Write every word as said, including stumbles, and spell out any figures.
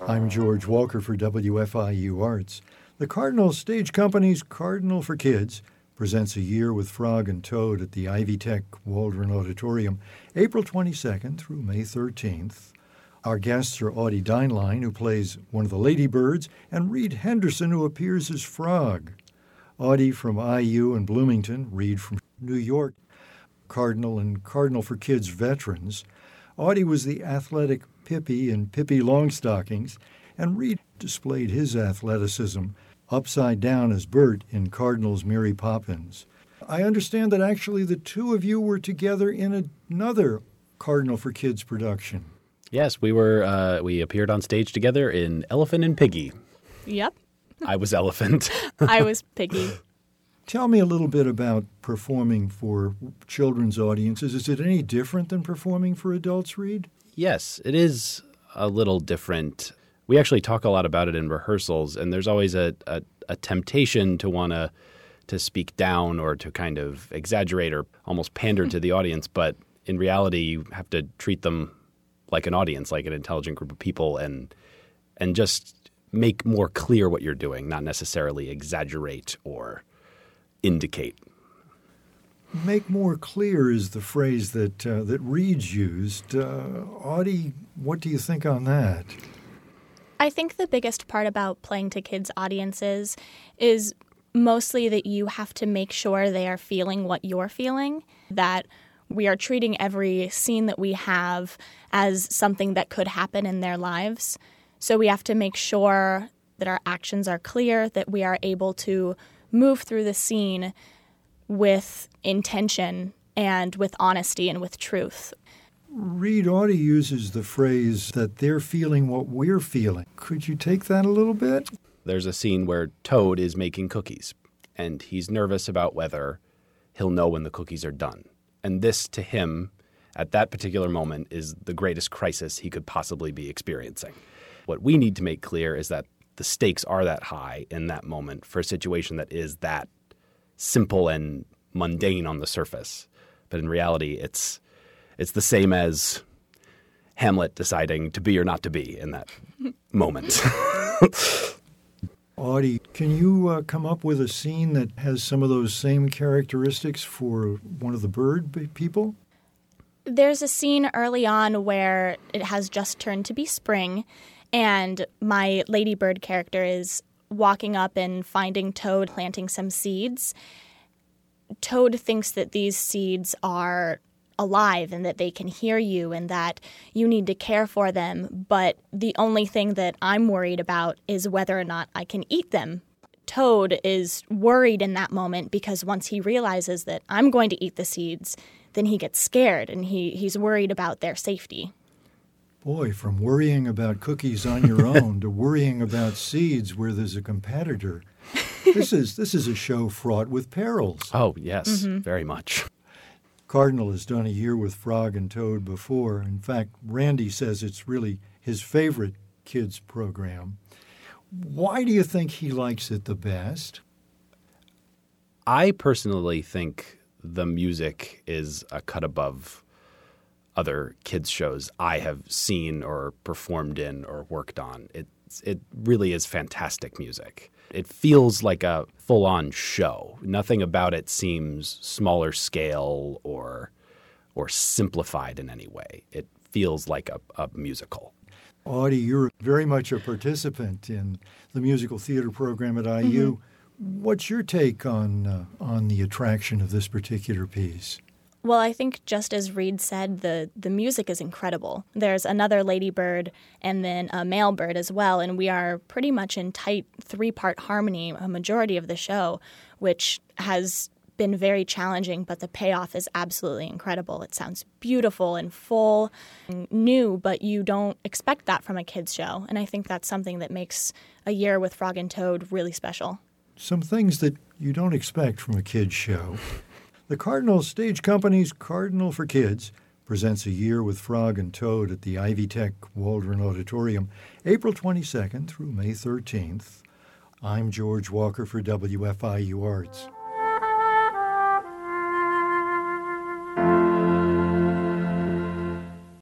I'm George Walker for W F I U Arts. The Cardinal Stage Company's Cardinal for Kids presents A Year with Frog and Toad at the Ivy Tech Waldron Auditorium, April twenty-second through May thirteenth. Our guests are Audie Dineline, who plays one of the Ladybirds, and Reed Henderson, who appears as Frog. Audie from I U and Bloomington, Reed from New York, Cardinal and Cardinal for Kids veterans. Audie was the athletic Pippi in Pippi Longstockings, and Reed displayed his athleticism upside down as Bert in Cardinal's Mary Poppins. I understand that actually the two of you were together in another Cardinal for Kids production. Yes, we were. Uh, we appeared on stage together in Elephant and Piggy. Yep. I was Elephant. I was Piggy. Tell me a little bit about performing for children's audiences. Is it any different than performing for adults, Reed? Yes, it is a little different. We actually talk a lot about it in rehearsals, and there's always a, a, a temptation to want to to speak down or to kind of exaggerate or almost pander to the audience. But in reality, you have to treat them like an audience, like an intelligent group of people, and and just make more clear what you're doing, not necessarily exaggerate or indicate. Make more clear is the phrase that uh, that Reed's used. Uh, Audie, what do you think on that? I think the biggest part about playing to kids' audiences is mostly that you have to make sure they are feeling what you're feeling, that we are treating every scene that we have as something that could happen in their lives. So we have to make sure that our actions are clear, that we are able to move through the scene with intention and with honesty and with truth. Reed, Audie uses the phrase that they're feeling what we're feeling. Could you take that a little bit? There's a scene where Toad is making cookies, and he's nervous about whether he'll know when the cookies are done. And this, to him, at that particular moment, is the greatest crisis he could possibly be experiencing. What we need to make clear is that the stakes are that high in that moment for a situation that is that simple and mundane on the surface. But in reality, it's it's the same as Hamlet deciding to be or not to be in that moment. Audie, can you uh, come up with a scene that has some of those same characteristics for one of the bird people? There's a scene early on where it has just turned to be spring, and my Ladybird character is walking up and finding Toad planting some seeds. Toad thinks that these seeds are alive and that they can hear you and that you need to care for them, but the only thing that I'm worried about is whether or not I can eat them. Toad is worried in that moment because once he realizes that I'm going to eat the seeds, then he gets scared and he, he's worried about their safety. Boy, from worrying about cookies on your own to worrying about seeds where there's a competitor, this is this is a show fraught with perils. Oh, yes, Mm-hmm. very much. Cardinal has done A Year with Frog and Toad before. In fact, Randy says it's really his favorite kids program. Why do you think he likes it the best? I personally think the music is a cut above other kids shows I have seen or performed in or worked on. It it really is fantastic music. It feels like a full-on show. Nothing about it seems smaller scale or or simplified in any way. It feels like a, a musical. Audie, you're very much a participant in the musical theater program at I U. Mm-hmm. What's your take on uh, on the attraction of this particular piece? Well, I think just as Reed said, the, the music is incredible. There's another ladybird and then a male bird as well, and we are pretty much in tight three-part harmony a majority of the show, which has been very challenging, but the payoff is absolutely incredible. It sounds beautiful and full and new, but you don't expect that from a kids' show, and I think that's something that makes A Year with Frog and Toad really special. Some things that you don't expect from a kids' show. The Cardinal Stage Company's Cardinal for Kids presents A Year with Frog and Toad at the Ivy Tech Waldron Auditorium, April twenty-second through May thirteenth. I'm George Walker for W F I U Arts.